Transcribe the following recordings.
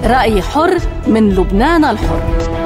رأي حر من لبنان الحر.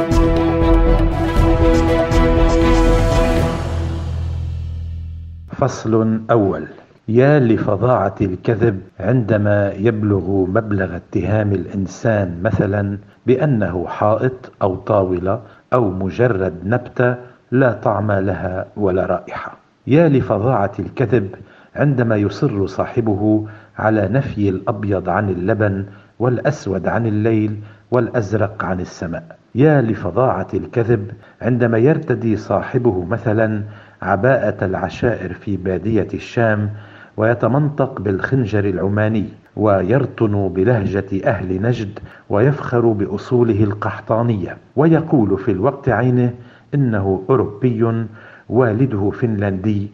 فصل أول. يا لفظاعة الكذب عندما يبلغ مبلغ اتهام الإنسان مثلا بأنه حائط أو طاولة أو مجرد نبتة لا طعم لها ولا رائحة. يا لفظاعة الكذب عندما يصر صاحبه على نفي الأبيض عن اللبن والأسود عن الليل والأزرق عن السماء. يا لفظاعة الكذب عندما يرتدي صاحبه مثلا عباءة العشائر في بادية الشام ويتمنطق بالخنجر العماني ويرطن بلهجة أهل نجد ويفخر بأصوله القحطانية ويقول في الوقت عينه إنه أوروبي والده فنلندي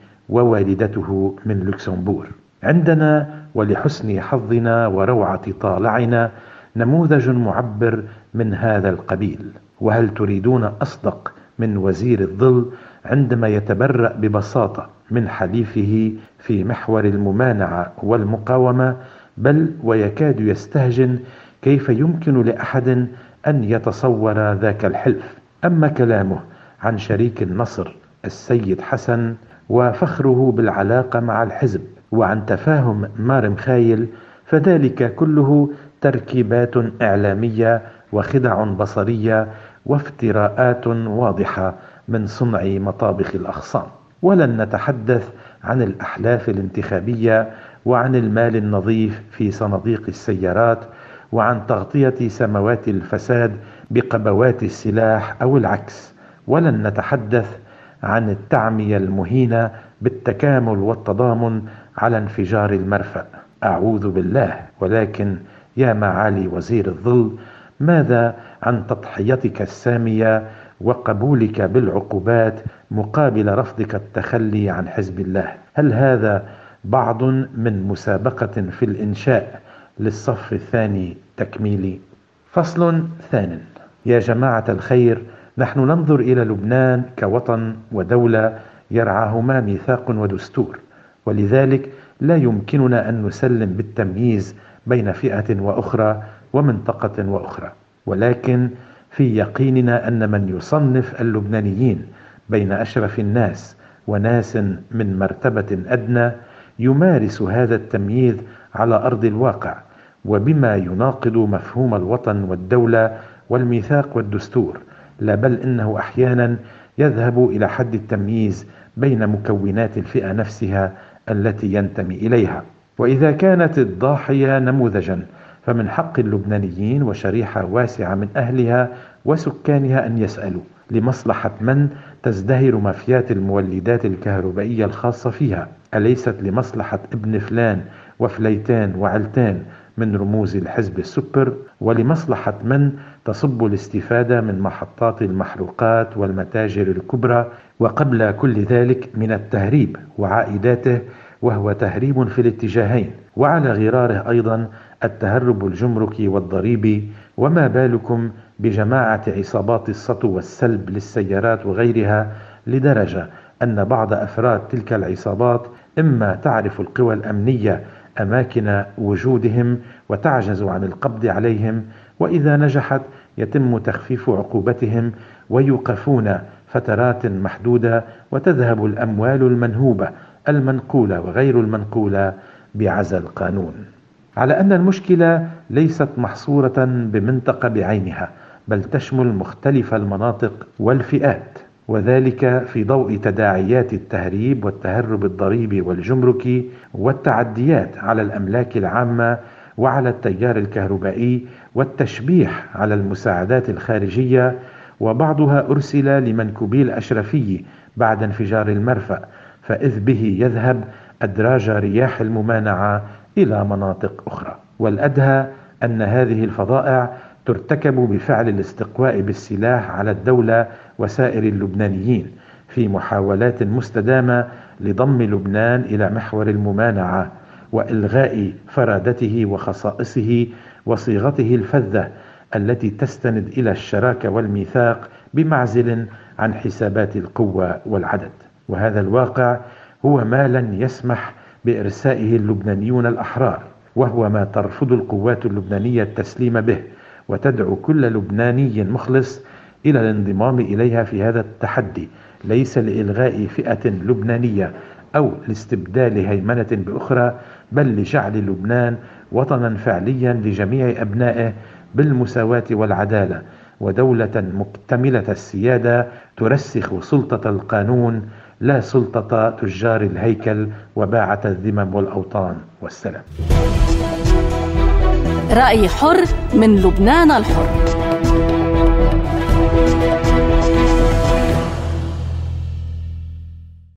ووالدته من لوكسمبور. عندنا ولحسن حظنا وروعة طالعنا نموذج معبر من هذا القبيل. وهل تريدون أصدق من وزير الظل عندما يتبرأ ببساطة من حليفه في محور الممانعة والمقاومة، بل ويكاد يستهجن كيف يمكن لأحد أن يتصور ذاك الحلف. أما كلامه عن شريك النصر السيد حسن وفخره بالعلاقة مع الحزب وعن تفاهم مارم خايل فذلك كله تركيبات إعلامية وخدع بصرية وافتراءات واضحة من صنع مطابخ الأخصام. ولن نتحدث عن الأحلاف الانتخابية وعن المال النظيف في صناديق السيارات وعن تغطية سموات الفساد بقبوات السلاح أو العكس. ولن نتحدث عن التعمية المهينة بالتكامل والتضامن على انفجار المرفأ، أعوذ بالله. ولكن يا معالي وزير الظل، ماذا عن تضحيتك السامية وقبولك بالعقوبات مقابل رفضك التخلي عن حزب الله؟ هل هذا بعض من مسابقة في الإنشاء للصف الثاني تكميلي؟ فصل ثان. يا جماعة الخير، نحن ننظر إلى لبنان كوطن ودولة يرعاهما ميثاق ودستور، ولذلك لا يمكننا أن نسلم بالتمييز بين فئة وأخرى ومنطقة وأخرى. ولكن في يقيننا أن من يصنف اللبنانيين بين أشرف الناس وناس من مرتبة أدنى يمارس هذا التمييز على أرض الواقع، وبما يناقض مفهوم الوطن والدولة والميثاق والدستور، لا بل إنه أحيانا يذهب إلى حد التمييز بين مكونات الفئة نفسها التي ينتمي إليها. وإذا كانت الضاحية نموذجا، فمن حق اللبنانيين وشريحة واسعة من أهلها وسكانها أن يسألوا لمصلحة من تزدهر مافيات المولدات الكهربائية الخاصة فيها؟ أليست لمصلحة ابن فلان وفليتان وعلتان من رموز الحزب السوبر؟ ولمصلحة من تصب الاستفادة من محطات المحروقات والمتاجر الكبرى، وقبل كل ذلك من التهريب وعائداته، وهو تهريب في الاتجاهين، وعلى غراره أيضا التهرب الجمركي والضريبي؟ وما بالكم بجماعة عصابات السطو والسلب للسيارات وغيرها، لدرجة أن بعض أفراد تلك العصابات إما تعرف القوى الأمنية أماكن وجودهم وتعجز عن القبض عليهم، وإذا نجحت يتم تخفيف عقوبتهم ويوقفون فترات محدودة، وتذهب الأموال المنهوبة المنقولة وغير المنقولة بعزل القانون. على أن المشكلة ليست محصورة بمنطقة بعينها، بل تشمل مختلف المناطق والفئات، وذلك في ضوء تداعيات التهريب والتهرب الضريبي والجمركي والتعديات على الأملاك العامة وعلى التيار الكهربائي والتشبيح على المساعدات الخارجية، وبعضها أرسل لمنكوبي الأشرفي بعد انفجار المرفأ، فإذ به يذهب أدراج رياح الممانعة إلى مناطق أخرى. والأدهى أن هذه الفظائع ترتكب بفعل الاستقواء بالسلاح على الدولة وسائر اللبنانيين في محاولات مستدامة لضم لبنان إلى محور الممانعة وإلغاء فرادته وخصائصه وصيغته الفذة التي تستند إلى الشراكة والميثاق بمعزل عن حسابات القوة والعدد. وهذا الواقع هو ما لن يسمح بإرسائه اللبنانيون الأحرار، وهو ما ترفض القوات اللبنانية التسليم به، وتدعو كل لبناني مخلص إلى الانضمام إليها في هذا التحدي، ليس لإلغاء فئة لبنانية أو لاستبدال هيمنة بأخرى، بل لجعل لبنان وطنا فعليا لجميع أبنائه بالمساواة والعدالة، ودولة مكتملة السيادة ترسخ سلطة القانون لا سلطة تجار الهيكل وباعة الذمم والأوطان. والسلام. رأي حر من لبنان الحر.